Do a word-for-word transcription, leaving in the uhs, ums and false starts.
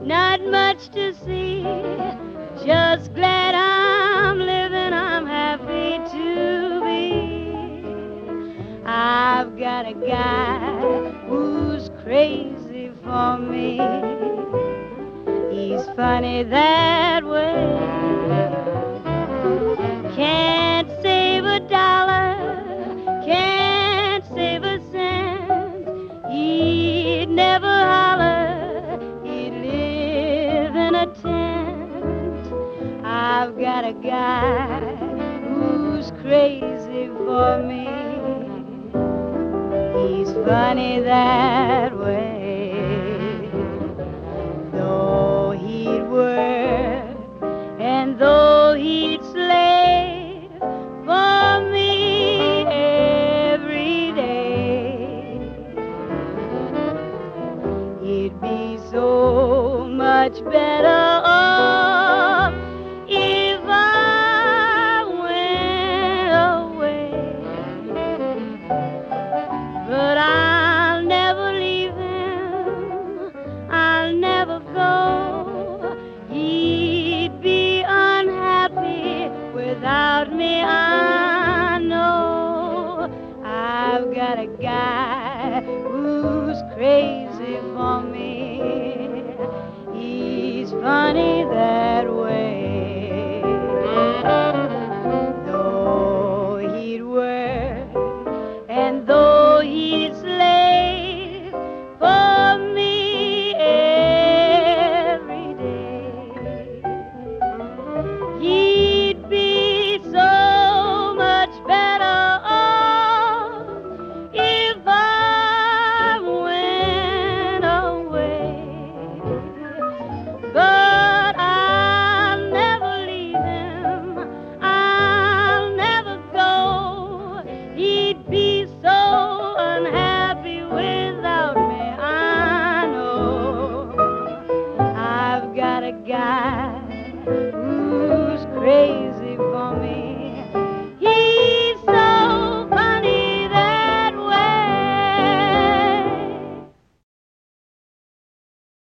not much to see. Just glad I'm living, I'm happy to be. I've got a guy who's crazy for me. He's funny that way. Can't save a dollar, can't save a cent. He'd never holler, he'd live in a tent. I've got a guy who's crazy for me. He's funny that way. Though he'd work and though he'd slave for me every day, he'd be so much better off if I went away. But I'll never leave him, I'll never go.